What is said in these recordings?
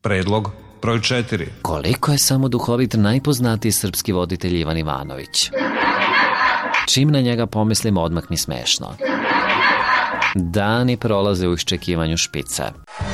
Predlog broj 4. Koliko je samo duhovit najpoznatiji srpski voditelj Ivan Ivanović? Čim na njega pomislimo, odmah mi smešno. Dani prolaze u iščekivanju špice.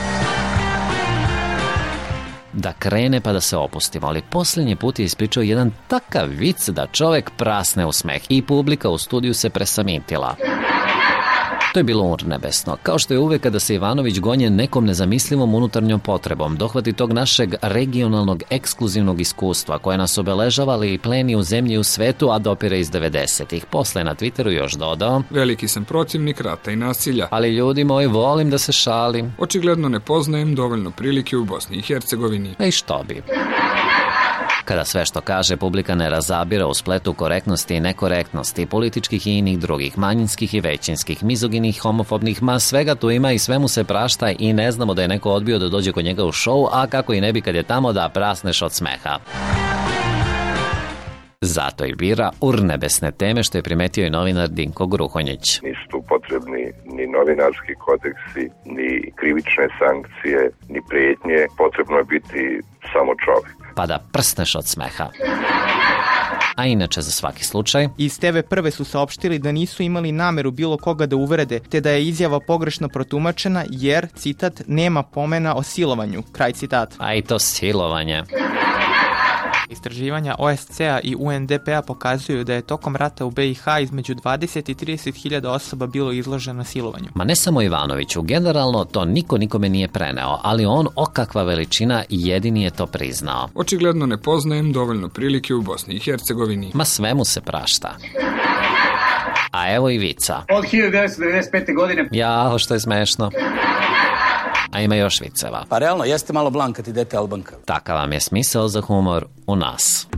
Da krene pa da se opustimo, ali posljednji put je ispričao jedan takav vic da čovek prasne u smeh i publika u studiju se presamitila. To je bilo urnebesno, kao što je uvek kada se Ivanović gonje nekom nezamislivom unutarnjom potrebom, dohvati tog našeg regionalnog ekskluzivnog iskustva koje nas obeležava ali i pleni u zemlji i u svetu, a dopire iz 90-ih. Posle na Twitteru još dodao: veliki sam protivnik rata i nasilja, ali ljudi moji, volim da se šalim. Očigledno ne poznajem dovoljno prilike u Bosni i Hercegovini. I što bi? Kada sve što kaže publika ne razabira u spletu korektnosti i nekorektnosti, političkih i inih drugih, manjinskih i većinskih, mizoginih, homofobnih, ma svega tu ima i sve mu se prašta i ne znamo da je neko odbio da dođe kod njega u šou, a kako i ne bi kad je tamo da prasneš od smeha. Zato i bira urnebesne teme, što je primetio i novinar Dinko Gruhonjić. Nisu tu potrebni ni novinarski kodeksi, ni krivične sankcije, ni prijetnje. Potrebno je biti samo čovjek. Pa da prsneš od smeha. A inače, za svaki slučaj, iz TV Prve su saopštili da nisu imali nameru bilo koga da uvrede, te da je izjava pogrešno protumačena jer, citat, nema pomena o silovanju, kraj citata. A i to silovanje. Istraživanja OSCE-a i UNDP-a pokazuju da je tokom rata u BiH između 20 i 30 hiljada osoba bilo izloženo silovanju. Ma ne samo Ivanoviću, generalno to niko nikome nije preneo, ali on, o kakva veličina, jedini je to priznao. Očigledno ne poznajem dovoljno prilike u Bosni i Hercegovini. Ma sve mu se prašta. A evo i vica. Od 1995. godine. Jao, što je smešno. A ima još viceva. Pa realno, jeste malo blanka ti dete Albanka. Takav vam je smisao za humor u nas.